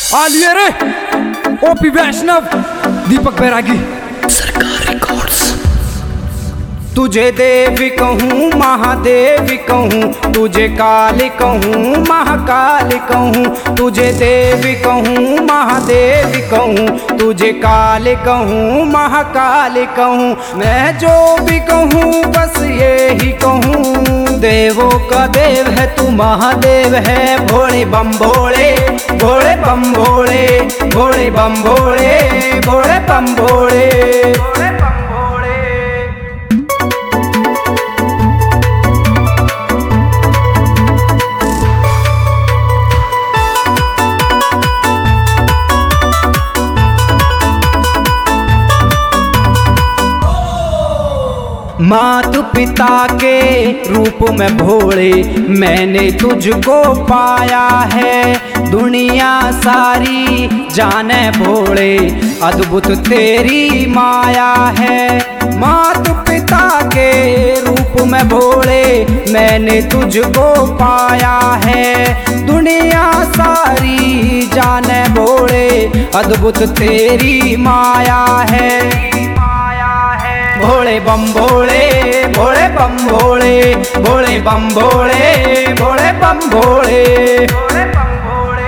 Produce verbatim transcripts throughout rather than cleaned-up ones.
आलिए रे ओपी वैष्णव, दीपक बैरागी, सरकार रिकॉर्ड्स। तुझे देवी कहूँ महादेवी कहूँ, तुझे काली कहूँ महाकाली कहूँ, तुझे देवी कहूँ महादेवी कहूँ, तुझे काली कहूँ महाकाली कहूँ। मैं जो भी कहूँ बस ये ही कहूँ, देवों का देव है तू महादेव है। भोले बम भोले, भोले बम भोले, भोले बम भोले, भोले बम भोले, भोले बम भोले। मात पिता के रूप में भोले मैंने तुझको पाया है, दुनिया सारी जाने भोले अद्भुत तेरी माया है। मात पिता के रूप में भोले मैंने तुझको पाया है, दुनिया सारी जाने भोले अद्भुत तेरी माया है। भोले बम भोले, भोले बम भोले, भोले बम भोले, भोले बम भोले, भोले बम भोले।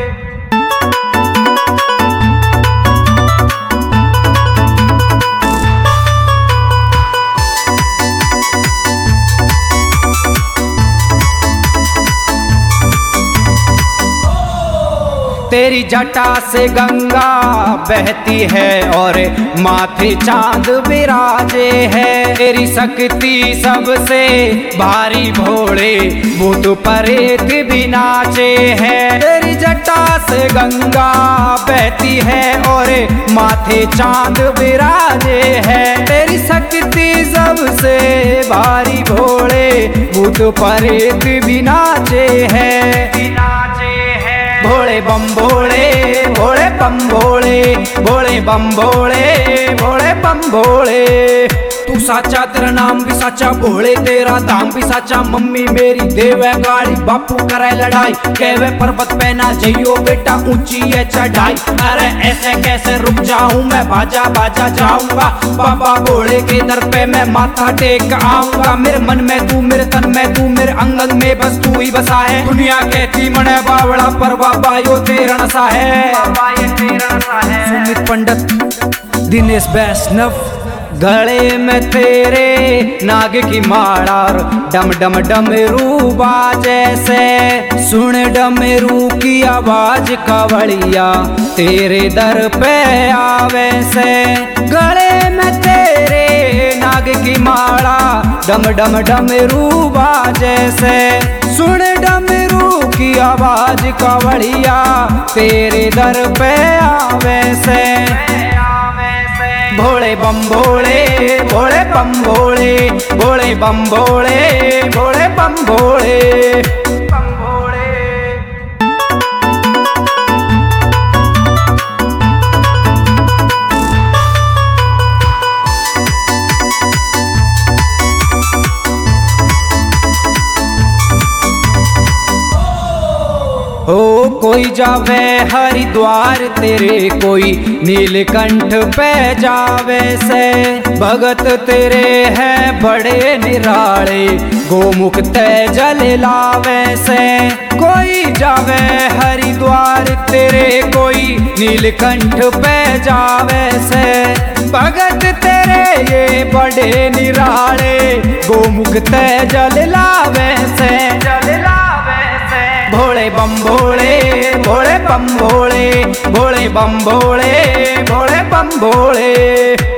तेरी जटा से गंगा बहती है और माथे चांद विराजे है। तेरी शक्ति सबसे भारी भोले भूत प्रेत भी नाचे हैं। तेरी जटा से गंगा बहती है और माथे चांद विराजे है। तेरी शक्ति सबसे भारी भोले भूत प्रेत भी नाचे हैं। भोले बम भोले, भोले बम भोले, भोले बम भोले, भोले बम भोले। तू साचा तेरा नाम भी साचा, भोले तेरा धाम भी साचा। मम्मी मेरी देवे गाड़ी, बापू करे लड़ाई, कहवे पर्वत पे ना जइयो बेटा ऊंची है चढ़ाई। अरे ऐसे कैसे रुक जाऊं मैं, बाजा बाजा जाऊंगा बाबा भोले के दर पे मैं माथा टेक आऊंगा। मेरे मन में तू, मेरे तन में तू, मेरे अंग अंग में बस तू ही बसा है। दुनिया कहती मने बावड़ा पर बाबा यो तेरा नशा है, बाबा ये तेरा नशा है। सुमित पंडित, दिनेश वैष्णव। गले में तेरे नाग की माला और डम डम डमरू बाजे से, सुन डमरू की आवाज कावड़िया तेरे दर पे आवे से। गले में तेरे नाग की माला डम डम डमरू बाजे से, सुन डमरू की आवाज कावड़िया तेरे दर पे आवे से। भोले बम भोले, भोले बम भोले, भोले बम भोले, भोले बम भोले, बम भोले। ओ कोई जावे हरिद्वार तेरे, कोई नीलकंठ पे जावे से। भगत तेरे हैं बड़े निराले, गोमुख ते जल लावे से। कोई जावे हरिद्वार तेरे, कोई नीलकंठ पे जावे से। भगत तेरे ये बड़े निराले, गोमुख ते जल लावे से, जल लावे से। भोले बम भोले, भोले बम भोले, भोले बम भोले, भोले बम भोले।